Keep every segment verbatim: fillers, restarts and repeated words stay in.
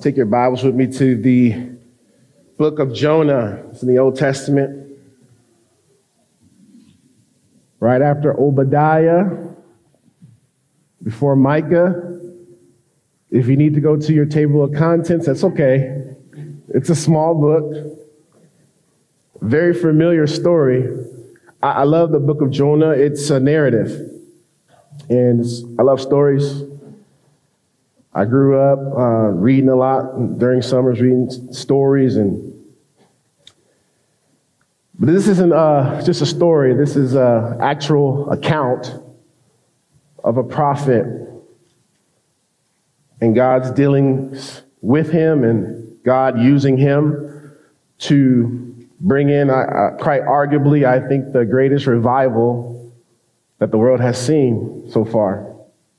take your Bibles with me to the book of Jonah. It's in the Old Testament. Right after Obadiah, before Micah. If you need to go to your table of contents, that's okay. It's a small book. Very familiar story. I, I love the book of Jonah. It's a narrative. And it's, I love stories. I grew up uh, reading a lot during summers, reading stories. and But this isn't uh, just a story. This is an actual account of a prophet and God's dealings with him and God using him to bring in, uh, quite arguably, I think, the greatest revival that the world has seen so far.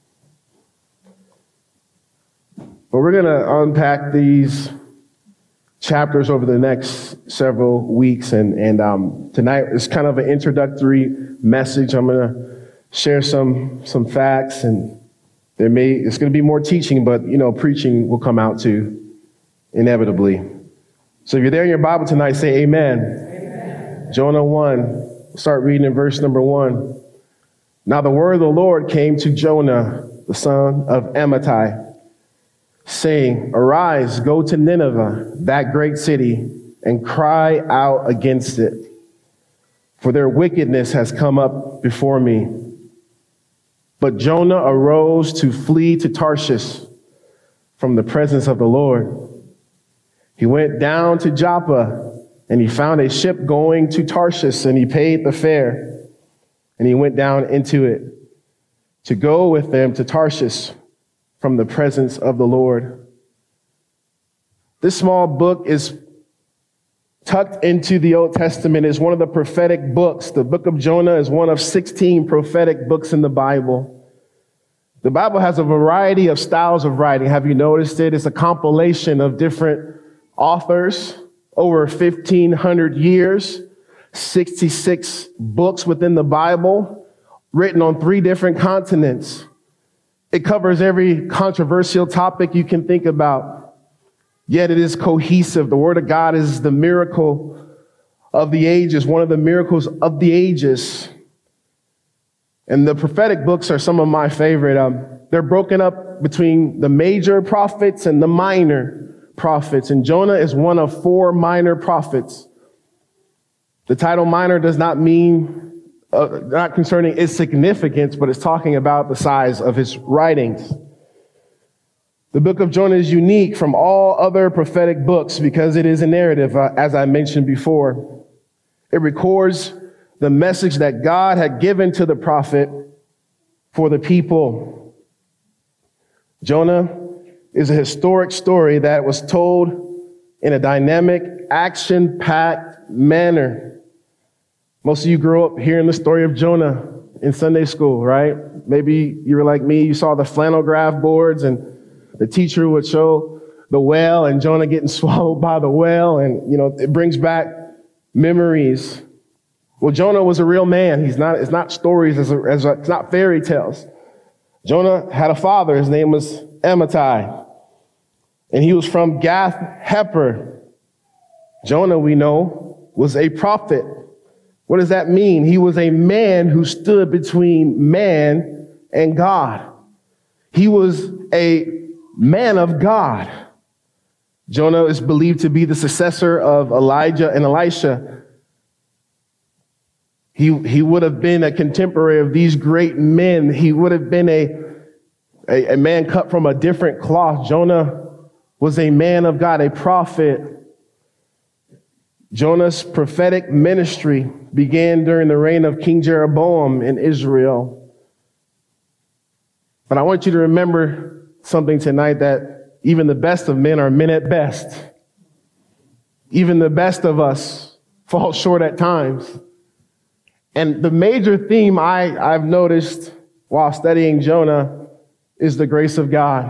But we're going to unpack these chapters over the next several weeks. And, and um, tonight is kind of an introductory message. I'm going to share some some facts, and there may it's going to be more teaching, but, you know, preaching will come out too, inevitably. So if you're there in your Bible tonight, say amen. Amen. Jonah one, start reading in verse number one. Now the word of the Lord came to Jonah, the son of Amittai, saying, arise, go to Nineveh, that great city, and cry out against it, for their wickedness has come up before me. But Jonah arose to flee to Tarshish from the presence of the Lord. He went down to Joppa, and he found a ship going to Tarshish, and he paid the fare, and he went down into it to go with them to Tarshish from the presence of the Lord. This small book is tucked into the Old Testament. It's one of the prophetic books. The book of Jonah is one of sixteen prophetic books in the Bible. The Bible has a variety of styles of writing. Have you noticed it? It's a compilation of different authors over fifteen hundred years, sixty-six books within the Bible, written on three different continents. It covers every controversial topic you can think about, yet it is cohesive. The Word of God is the miracle of the ages, one of the miracles of the ages. And the prophetic books are some of my favorite. Um, they're broken up between the major prophets and the minor prophets. And Jonah is one of four minor prophets. The title minor does not mean Uh, not concerning its significance, but it's talking about the size of his writings. The book of Jonah is unique from all other prophetic books because it is a narrative, uh, as I mentioned before. It records the message that God had given to the prophet for the people. Jonah is a historic story that was told in a dynamic, action-packed manner. Most of you grew up hearing the story of Jonah in Sunday school, right? Maybe you were like me, you saw the flannel graph boards and the teacher would show the whale and Jonah getting swallowed by the whale. And, you know, it brings back memories. Well, Jonah was a real man. He's not, it's not stories, as a, as a, it's not fairy tales. Jonah had a father. His name was Amittai. And he was from Gath Hepher. Jonah, we know, was a prophet. What does that mean? He was a man who stood between man and God. He was a man of God. Jonah is believed to be the successor of Elijah and Elisha. He, he would have been a contemporary of these great men. He would have been a, a, a man cut from a different cloth. Jonah was a man of God, a prophet. Jonah's prophetic ministry began during the reign of King Jeroboam in Israel. But I want you to remember something tonight, that even the best of men are men at best. Even the best of us fall short at times. And the major theme I, I've noticed while studying Jonah is the grace of God.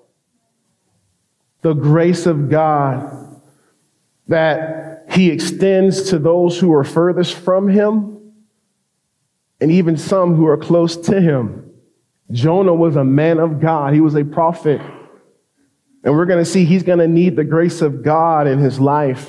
The grace of God that he extends to those who are furthest from him and even some who are close to him. Jonah was a man of God. He was a prophet. And we're going to see he's going to need the grace of God in his life.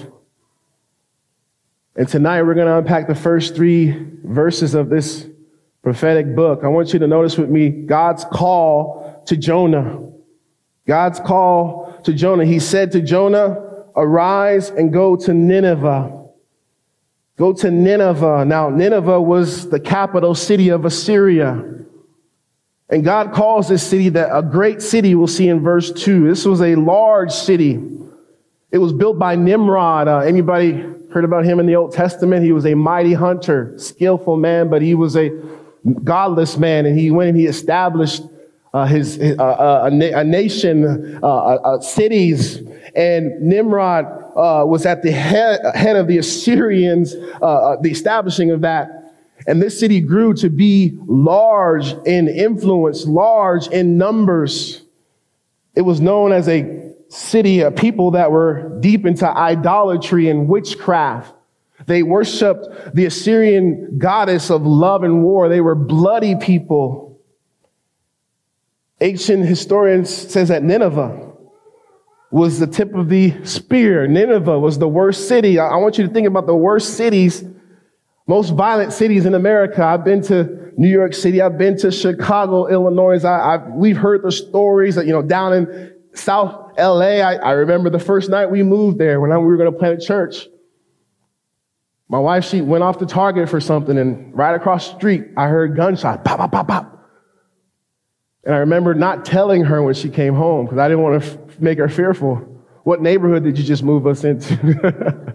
And tonight we're going to unpack the first three verses of this prophetic book. I want you to notice with me God's call to Jonah. God's call to Jonah. He said to Jonah, arise and go to Nineveh. Go to Nineveh. Now, Nineveh was the capital city of Assyria. And God calls this city that a great city. We'll see in verse two. This was a large city. It was built by Nimrod. Uh, anybody heard about him in the Old Testament? He was a mighty hunter, skillful man, but he was a godless man. And he went and he established uh, his, uh, uh, a, na- a nation, uh, uh, cities. And Nimrod uh, was at the head, head of the Assyrians, uh, the establishing of that. And this city grew to be large in influence, large in numbers. It was known as a city of people that were deep into idolatry and witchcraft. They worshiped the Assyrian goddess of love and war. They were bloody people. Ancient historians says that Nineveh was the tip of the spear. Nineveh was the worst city. I want you to think about the worst cities, most violent cities in America. I've been to New York City. I've been to Chicago, Illinois. I, I've, we've heard the stories that, you know, down in South L A. I, I remember the first night we moved there when I, we were going to plant a church. My wife, she went off to Target for something, and right across the street, I heard gunshots, pop, pop, pop, pop. And I remember not telling her when she came home because I didn't want to f- make her fearful. What neighborhood did you just move us into?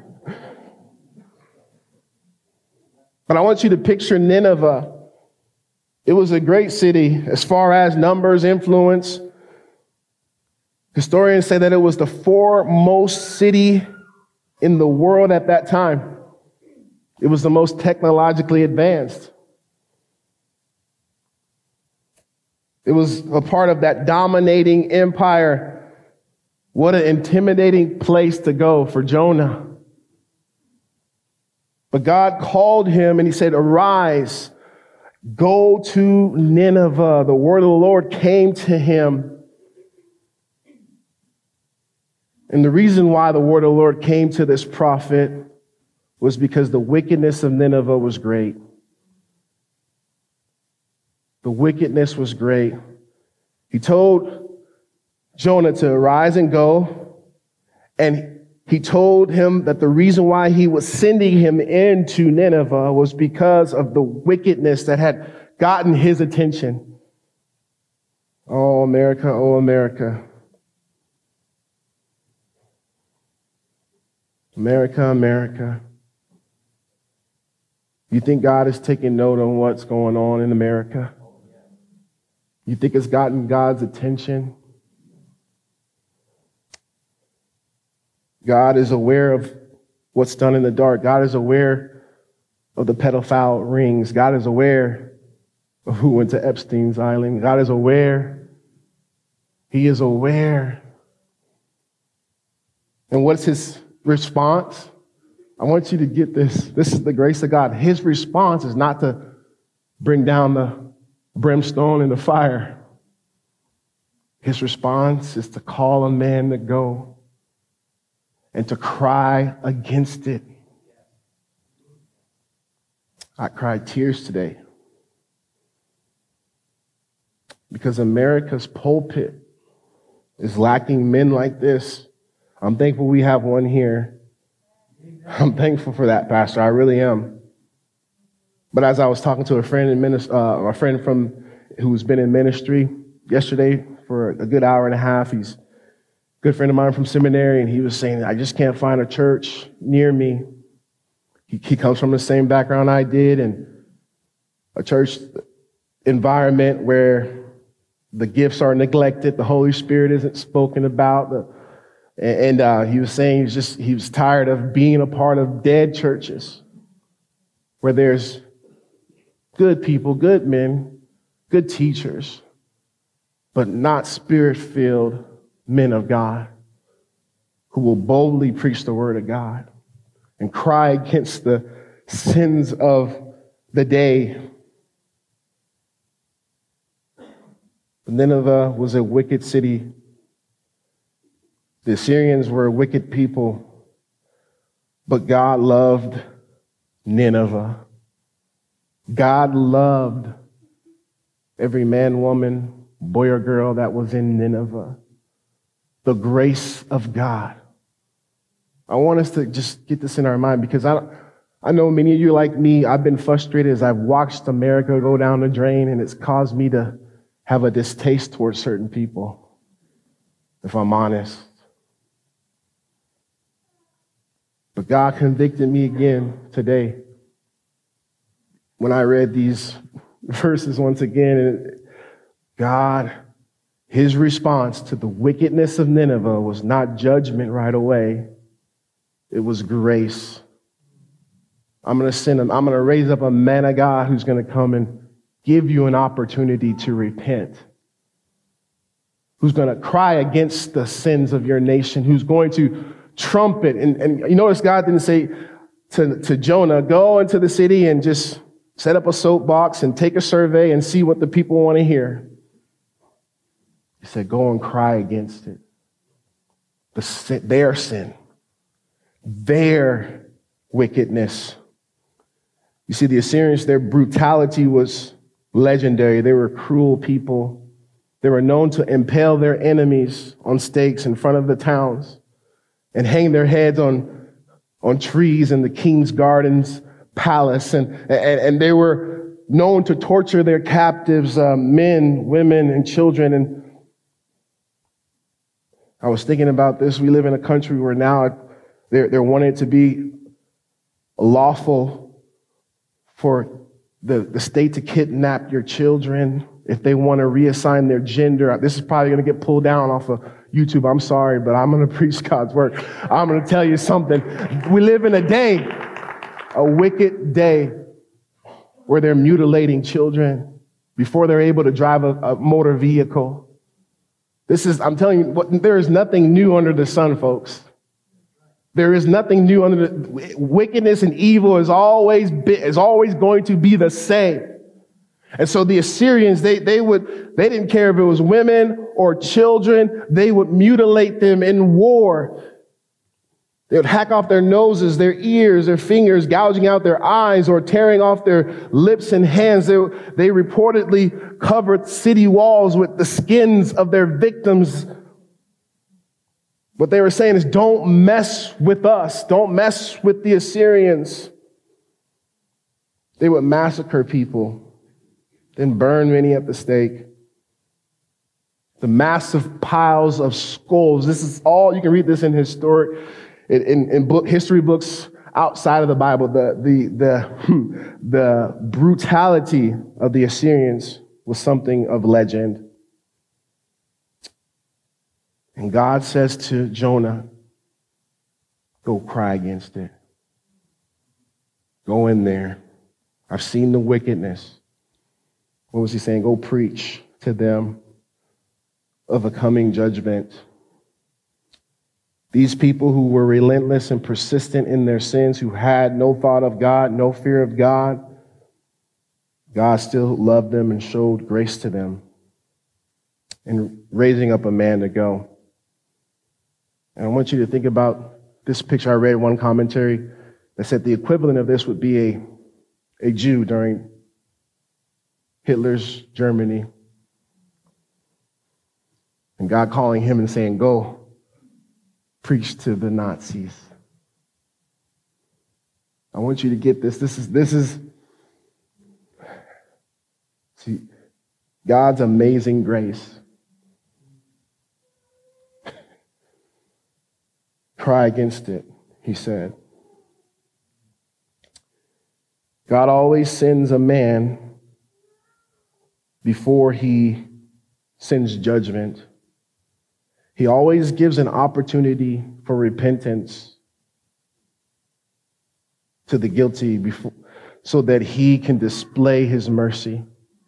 But I want you to picture Nineveh. It was a great city as far as numbers, influence. Historians say that it was the foremost city in the world at that time. It was the most technologically advanced. It was a part of that dominating empire. What an intimidating place to go for Jonah. But God called him and he said, arise, go to Nineveh. The word of the Lord came to him. And the reason why the word of the Lord came to this prophet was because the wickedness of Nineveh was great. The wickedness was great. He told Jonah to arise and go, and he told him that the reason why he was sending him into Nineveh was because of the wickedness that had gotten his attention. Oh, America, oh, America. America, America. You think God is taking note on what's going on in America? You think it's gotten God's attention? God is aware of what's done in the dark. God is aware of the pedophile rings. God is aware of who went to Epstein's Island. God is aware. He is aware. And what's his response? I want you to get this. This is the grace of God. His response is not to bring down the brimstone and the fire. His response is to call a man to go and to cry against it. I cried tears today because America's pulpit is lacking men like this. I'm thankful we have one here. I'm thankful for that, Pastor. I really am. But as I was talking to a friend in ministry, uh, a friend from who's been in ministry yesterday for a good hour and a half, he's a good friend of mine from seminary, and he was saying, I just can't find a church near me. He, he comes from the same background I did, and a church environment where the gifts are neglected, the Holy Spirit isn't spoken about. The, and uh, he was saying he was just he was tired of being a part of dead churches where there's good people, good men, good teachers, but not spirit-filled men of God who will boldly preach the word of God and cry against the sins of the day. Nineveh was a wicked city. The Assyrians were a wicked people, but God loved Nineveh. God loved every man, woman, boy or girl that was in Nineveh. The grace of God. I want us to just get this in our mind, because I, I know many of you like me, I've been frustrated as I've watched America go down the drain, and it's caused me to have a distaste towards certain people, if I'm honest. But God convicted me again today when I read these verses once again. And God, his response to the wickedness of Nineveh was not judgment right away. It was grace. I'm going to send him. I'm going to raise up a man of God who's going to come and give you an opportunity to repent, who's going to cry against the sins of your nation, who's going to trumpet. And, and you notice God didn't say to, to Jonah, go into the city and just set up a soapbox and take a survey and see what the people want to hear. He said, go and cry against it. The sin, their sin, their wickedness. You see, the Assyrians, their brutality was legendary. They were cruel people. They were known to impale their enemies on stakes in front of the towns and hang their heads on, on trees in the king's gardens, palace. And, and, and they were known to torture their captives, uh, men, women, and children. And I was thinking about this. We live in a country where now they're, they're wanting it to be lawful for the, the state to kidnap your children if they want to reassign their gender. This is probably going to get pulled down off of YouTube. I'm sorry, but I'm going to preach God's word. I'm going to tell you something. We live in a day, a wicked day, where they're mutilating children before they're able to drive a, a motor vehicle. This is, I'm telling you, what, there is nothing new under the sun, folks. There is nothing new under the wickedness, and evil is always be, is always going to be the same. And so the Assyrians, they, they would, they didn't care if it was women or children. They would mutilate them in war. They would hack off their noses, their ears, their fingers, gouging out their eyes, or tearing off their lips and hands. They, they reportedly covered city walls with the skins of their victims. What they were saying is, don't mess with us. Don't mess with the Assyrians. They would massacre people, then burn many at the stake. The massive piles of skulls. This is all, you can read this in historic, in, in, in book, history books outside of the Bible. The, the, the, the brutality of the Assyrians was something of legend. And God says to Jonah, go cry against it. Go in there. I've seen the wickedness. What was he saying? Go preach to them of a coming judgment. These people who were relentless and persistent in their sins, who had no thought of God, no fear of God, God still loved them and showed grace to them in raising up a man to go. And I want you to think about this picture. I read one commentary that said the equivalent of this would be a, a Jew during Hitler's Germany. And God calling him and saying, go preach to the Nazis. I want you to get this. This is, this is, see, God's amazing grace. Cry against it, he said. God always sends a man before he sends judgment. He always gives an opportunity for repentance to the guilty before, so that he can display his mercy.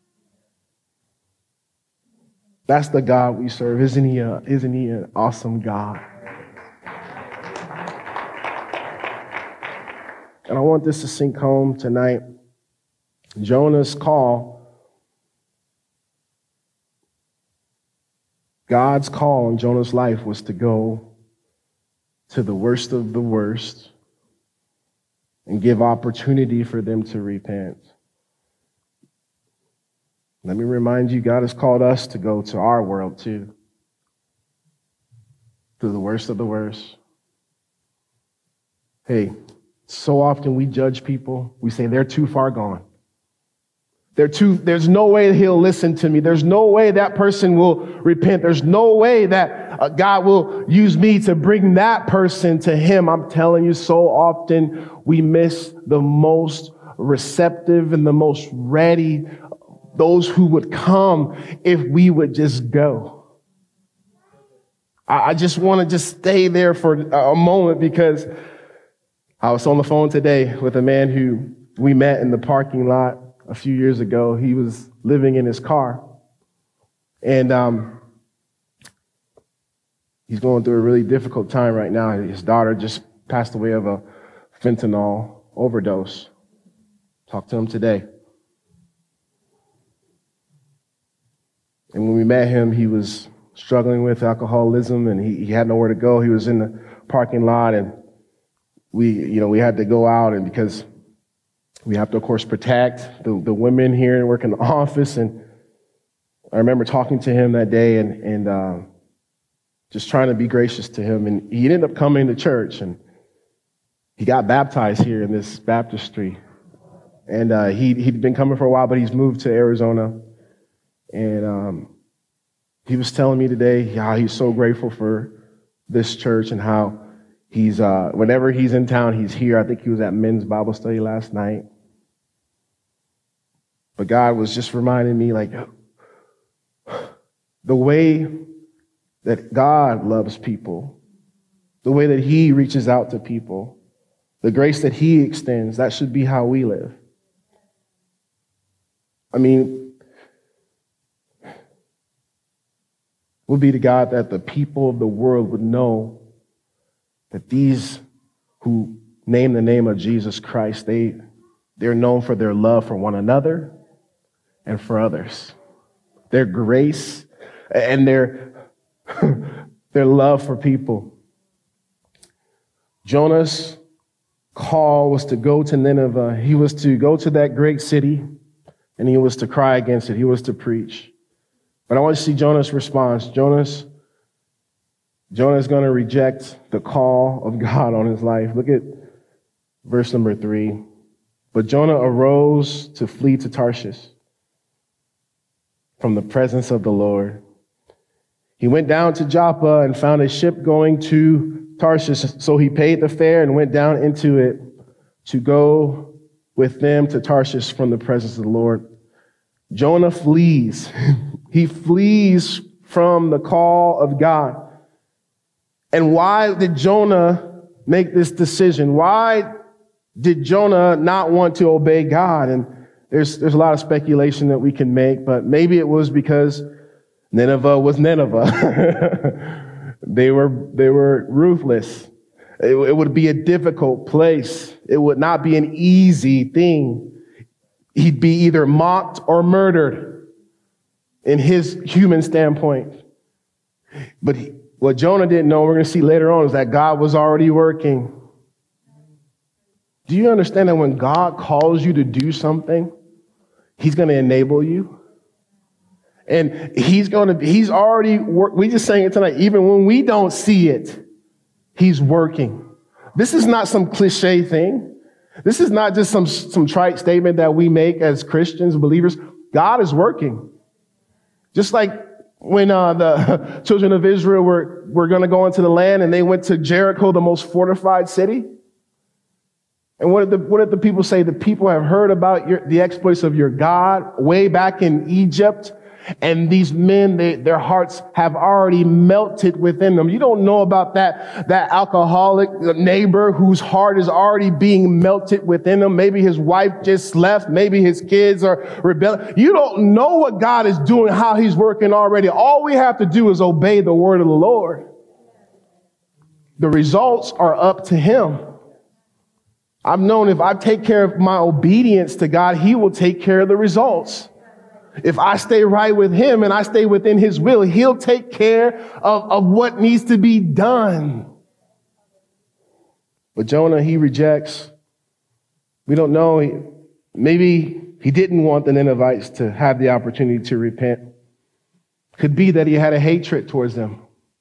That's the God we serve. Isn't he, a, isn't he an awesome God? And I want this to sink home tonight. Jonah's call, God's call in Jonah's life was to go to the worst of the worst and give opportunity for them to repent. Let me remind you, God has called us to go to our world too, to the worst of the worst. Hey, so often we judge people. We say they're too far gone. They're too, there's no way he'll listen to me. There's no way that person will repent. There's no way that uh, God will use me to bring that person to him. I'm telling you, so often we miss the most receptive and the most ready, those who would come if we would just go. I, I just want to just stay there for a moment, because I was on the phone today with a man who we met in the parking lot a few years ago. He was living in his car, and um, he's going through a really difficult time right now. His daughter just passed away of a fentanyl overdose. Talked to him today. And when we met him, he was struggling with alcoholism, and he, he had nowhere to go. He was in the parking lot, and we, you know, we had to go out, and because we have to, of course, protect the, the women here and work in the office. And I remember talking to him that day and, and uh, just trying to be gracious to him. And he ended up coming to church, and he got baptized here in this baptistry. And uh, he, he'd been coming for a while, but he's moved to Arizona. And um, he was telling me today how he's so grateful for this church and how he's, uh, whenever he's in town, he's here. I think he was at men's Bible study last night. But God was just reminding me, like, the way that God loves people, the way that he reaches out to people, the grace that he extends, that should be how we live. I mean, would be to God that the people of the world would know that these who name the name of Jesus Christ, they, they're known for their love for one another and for others. Their grace and their, their love for people. Jonah's call was to go to Nineveh. He was to go to that great city, and he was to cry against it. He was to preach. But I want to see Jonah's response. Jonah's Jonah is going to reject the call of God on his life. Look at verse number three. But Jonah arose to flee to Tarshish from the presence of the Lord. He went down to Joppa and found a ship going to Tarshish. So he paid the fare and went down into it to go with them to Tarshish from the presence of the Lord. Jonah flees. He flees from the call of God. And why did Jonah make this decision? Why did Jonah not want to obey God? And there's there's a lot of speculation that we can make, but maybe it was because Nineveh was Nineveh. they were they were ruthless. It, it would be a difficult place. It would not be an easy thing. He'd be either mocked or murdered in his human standpoint. But he, what Jonah didn't know, we're going to see later on, is that God was already working. Do you understand that when God calls you to do something, he's going to enable you? And he's going to, he's already, work, we just sang it tonight, even when we don't see it, he's working. This is not some cliche thing. This is not just some, some trite statement that we make as Christians, believers. God is working. Just like when uh, the children of Israel were, were going to go into the land and they went to Jericho, the most fortified city. And what did the, what did the people say? The people have heard about your, the exploits of your God way back in Egypt. And these men, they, their hearts have already melted within them. You don't know about that, that alcoholic neighbor whose heart is already being melted within him. Maybe his wife just left. Maybe his kids are rebelling. You don't know what God is doing, how he's working already. All we have to do is obey the word of the Lord. The results are up to him. I've known if I take care of my obedience to God, he will take care of the results. If I stay right with him and I stay within his will, he'll take care of, of what needs to be done. But Jonah, he rejects. We don't know. He, maybe he didn't want the Ninevites to have the opportunity to repent. Could be that he had a hatred towards them.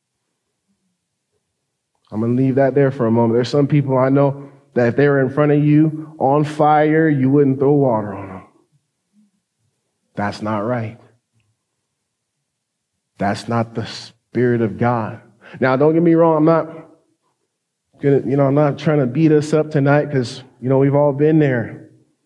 I'm going to leave that there for a moment. There's some people I know that if they were in front of you on fire, you wouldn't throw water on them. That's not right. That's not the Spirit of God. Now, don't get me wrong. I'm not gonna, you know, I'm not trying to beat us up tonight because, you know, we've all been there.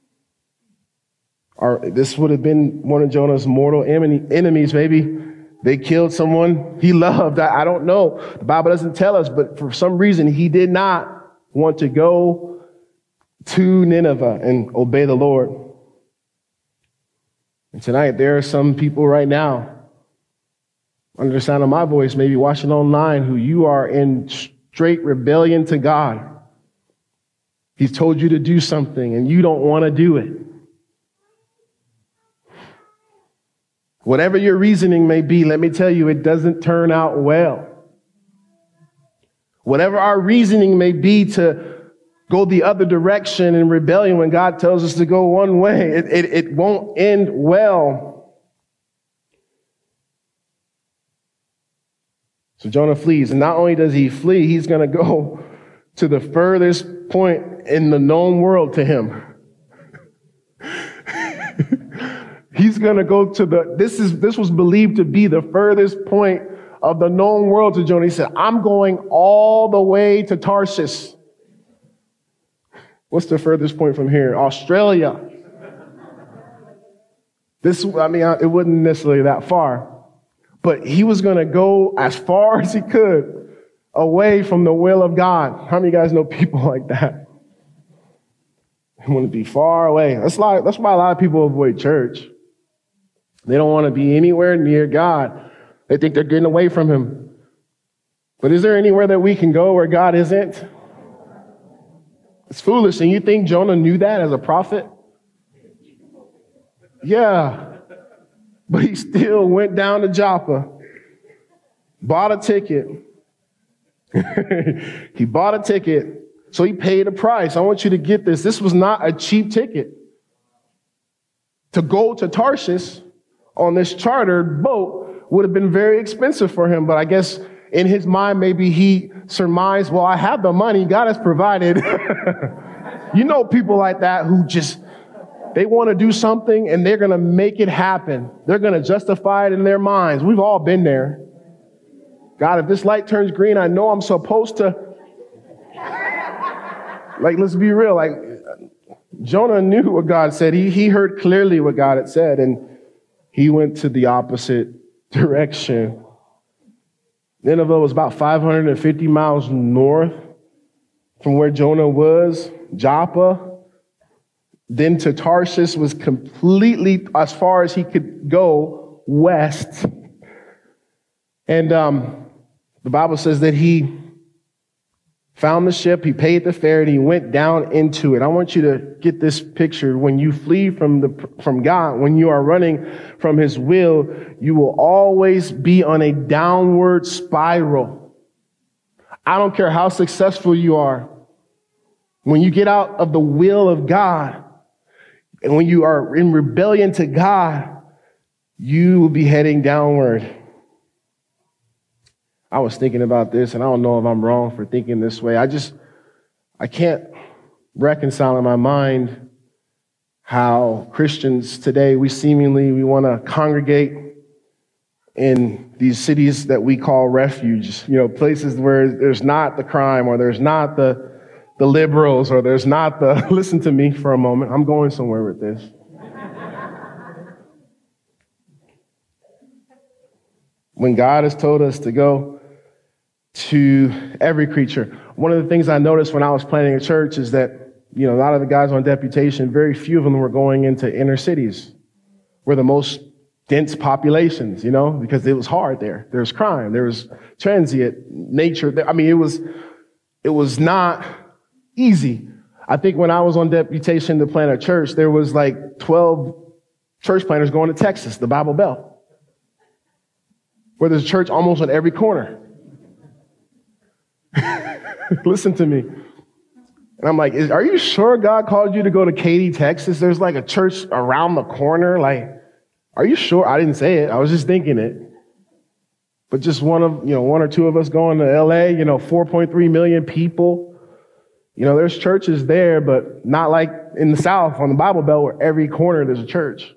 Our, this would have been one of Jonah's mortal enemies. Maybe they killed someone he loved. I, I don't know. The Bible doesn't tell us, but for some reason, he did not want to go to Nineveh and obey the Lord. And tonight, there are some people right now, under the sound of my voice, maybe watching online, who you are in straight rebellion to God. He's told you to do something and you don't want to do it. Whatever your reasoning may be, let me tell you, it doesn't turn out well. Whatever our reasoning may be to go the other direction in rebellion when God tells us to go one way, it, it, it won't end well. So Jonah flees, and not only does he flee, he's going to go to the furthest point in the known world to him. He's going to go to the, this is, this was believed to be the furthest point of the known world to Jonah. He said, I'm going all the way to Tarshish. What's the furthest point from here? Australia. This, I mean, it wasn't necessarily that far. But he was going to go as far as he could away from the will of God. How many of you guys know people like that? They want to be far away. That's, a lot, that's why a lot of people avoid church. They don't want to be anywhere near God. They think they're getting away from him. But is there anywhere that we can go where God isn't? It's foolish. And you think Jonah knew that as a prophet? Yeah. But he still went down to Joppa, bought a ticket. He bought a ticket, so he paid a price. I want you to get this. This was not a cheap ticket. To go to Tarshish on this chartered boat would have been very expensive for him. But I guess in his mind, maybe he surmised, well, I have the money. God has provided. You know people like that who just... They want to do something and they're going to make it happen. They're going to justify it in their minds. We've all been there. God, if this light turns green, I know I'm supposed to. Like, let's be real. Like, Jonah knew what God said. He, he heard clearly what God had said, and he went to the opposite direction. Nineveh was about five hundred fifty miles north from where Jonah was. Joppa, then to Tarshish, was completely as far as he could go west. And um, the Bible says that he found the ship, he paid the fare, and he went down into it. I want you to get this picture. When you flee from the from God, when you are running from his will, you will always be on a downward spiral. I don't care how successful you are. When you get out of the will of God, and when you are in rebellion to God, you will be heading downward. I was thinking about this, and I don't know if I'm wrong for thinking this way. I just, I can't reconcile in my mind how Christians today, we seemingly, we want to congregate in these cities that we call refuge, you know, places where there's not the crime, or there's not the the liberals, or there's not the, listen to me for a moment. I'm going somewhere with this. When God has told us to go to every creature, one of the things I noticed when I was planning a church is that, you know, a lot of the guys on deputation, very few of them were going into inner cities, where the most dense populations, you know, because it was hard there. There was crime. There was transient nature. I mean, it was, it was not easy. I think when I was on deputation to plant a church, there was like twelve church planters going to Texas, the Bible Belt, where there's a church almost on every corner. Listen to me. And I'm like, is, are you sure God called you to go to Katy, Texas? There's like a church around the corner. Like, are you sure? I didn't say it. I was just thinking it. But just one of, you know, one or two of us going to L A, you know, four point three million people. You know, there's churches there, but not like in the South on the Bible Belt where every corner there's a church.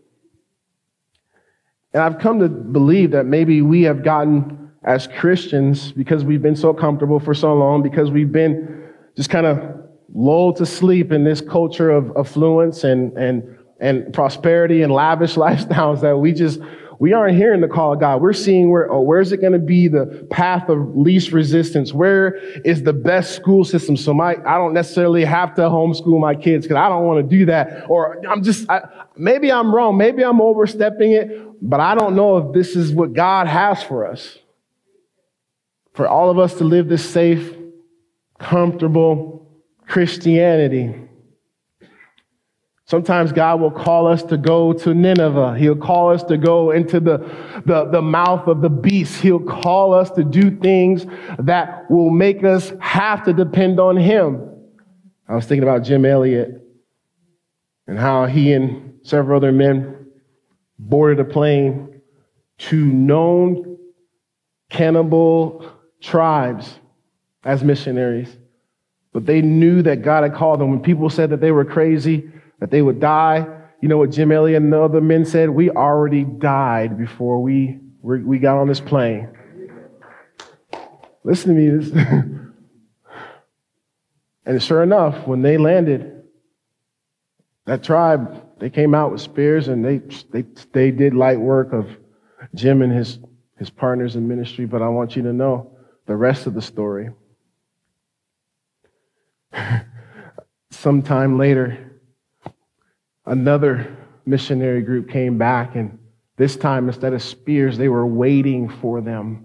And I've come to believe that maybe we have gotten as Christians, because we've been so comfortable for so long, because we've been just kind of lulled to sleep in this culture of affluence and, and, and prosperity and lavish lifestyles, that we just, we aren't hearing the call of God. We're seeing where, oh, where's it going to be the path of least resistance? Where is the best school system? So my, I don't necessarily have to homeschool my kids because I don't want to do that. Or I'm just, I, maybe I'm wrong. Maybe I'm overstepping it, but I don't know if this is what God has for us. For all of us to live this safe, comfortable Christianity. Sometimes God will call us to go to Nineveh. He'll call us to go into the, the, the mouth of the beast. He'll call us to do things that will make us have to depend on him. I was thinking about Jim Elliott and how he and several other men boarded a plane to known cannibal tribes as missionaries. But they knew that God had called them. When people said that they were crazy, that they would die, you know what Jim Elliott and the other men said? We already died before we we got on this plane. Listen to me. This. And sure enough, when they landed, that tribe, they came out with spears and they they they did light work of Jim and his, his partners in ministry. But I want you to know the rest of the story. Sometime later, another missionary group came back, and this time, instead of spears, they were waiting for them.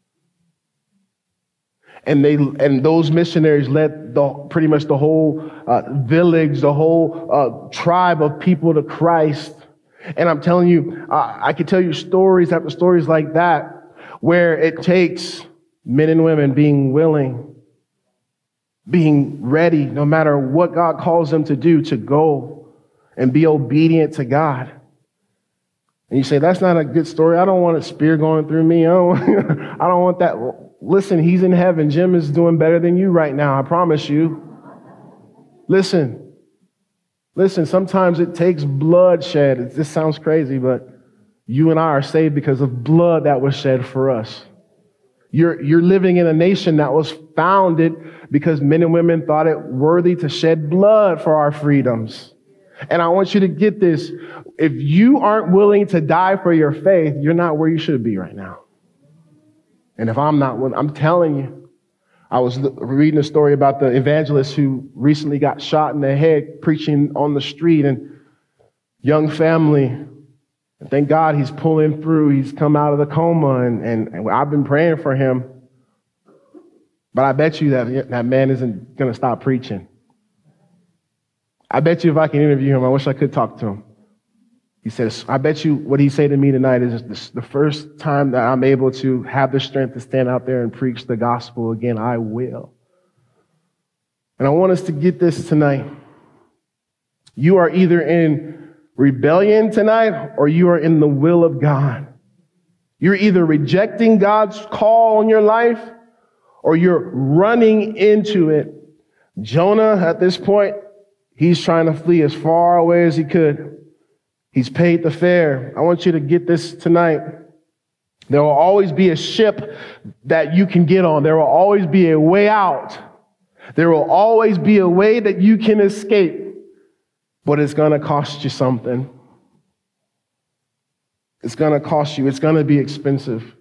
And they and those missionaries led the pretty much the whole uh, village, the whole uh, tribe of people to Christ. And I'm telling you, uh, I could tell you stories after stories like that, where it takes men and women being willing, being ready, no matter what God calls them to do, to go and be obedient to God. And you say, that's not a good story. I don't want a spear going through me. I don't, I don't want that. Listen, he's in heaven. Jim is doing better than you right now. I promise you. Listen, listen, sometimes it takes bloodshed. It, this sounds crazy, but you and I are saved because of blood that was shed for us. You're, you're living in a nation that was founded because men and women thought it worthy to shed blood for our freedoms. And I want you to get this. If you aren't willing to die for your faith, you're not where you should be right now. And if I'm not, I'm telling you, I was reading a story about the evangelist who recently got shot in the head preaching on the street, and young family. And thank God he's pulling through. He's come out of the coma, and, and, and I've been praying for him. But I bet you that that man isn't going to stop preaching. I bet you if I can interview him, I wish I could talk to him. He says, I bet you what he said to me tonight is this, the first time that I'm able to have the strength to stand out there and preach the gospel again, I will. And I want us to get this tonight. You are either in rebellion tonight or you are in the will of God. You're either rejecting God's call on your life or you're running into it. Jonah, at this point, he's trying to flee as far away as he could. He's paid the fare. I want you to get this tonight. There will always be a ship that you can get on. There will always be a way out. There will always be a way that you can escape. But it's going to cost you something. It's going to cost you. It's going to be expensive.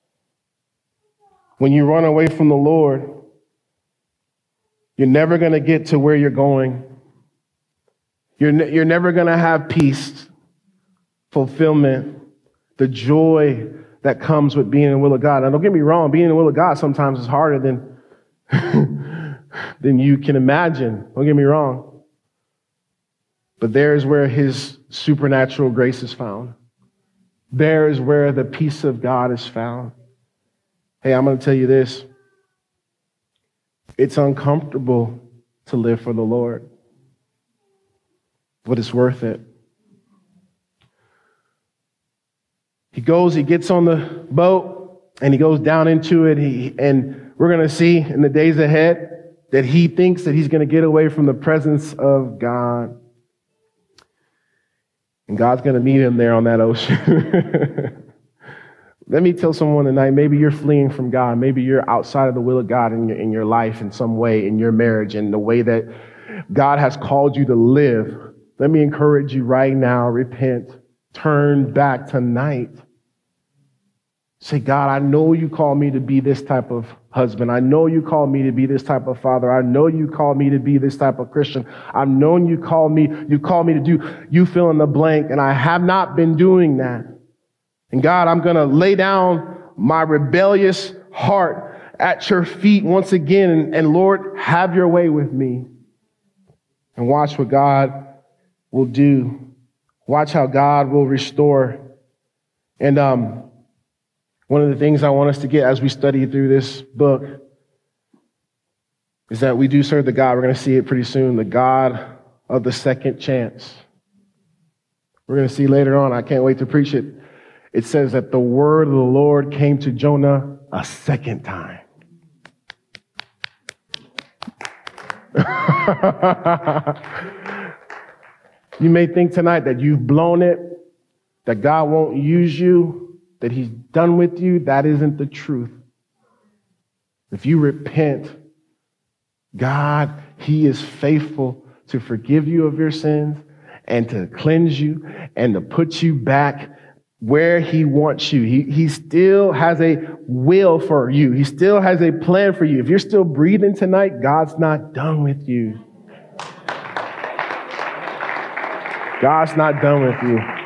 When you run away from the Lord, you're never going to get to where you're going. You're, ne- you're never going to have peace, fulfillment, the joy that comes with being in the will of God. Now, don't get me wrong. Being in the will of God sometimes is harder than, than you can imagine. Don't get me wrong. But there is where his supernatural grace is found. There is where the peace of God is found. Hey, I'm going to tell you this. It's uncomfortable to live for the Lord. But it's worth it. He goes, he gets on the boat, and he goes down into it. He, and we're going to see in the days ahead that he thinks that he's going to get away from the presence of God. And God's going to meet him there on that ocean. Let me tell someone tonight, maybe you're fleeing from God. Maybe you're outside of the will of God in your, in your life in some way, in your marriage, in the way that God has called you to live. Let me encourage you right now, repent, turn back tonight. Say, God, I know you call me to be this type of husband. I know you call me to be this type of father. I know you call me to be this type of Christian. I've known you call me, you call me to do, you fill in the blank, and I have not been doing that. And God, I'm going to lay down my rebellious heart at your feet once again. And, and Lord, have your way with me. And watch what God will do. Watch how God will restore. And um, one of the things I want us to get as we study through this book is that we do serve the God. We're going to see it pretty soon. The God of the second chance. We're going to see later on. I can't wait to preach it. It says that the word of the Lord came to Jonah a second time. You may think tonight that you've blown it, that God won't use you, that he's done with you. That isn't the truth. If you repent, God, he is faithful to forgive you of your sins and to cleanse you and to put you back where he wants you. He, he still has a will for you. He still has a plan for you. If you're still breathing tonight, God's not done with you. God's not done with you.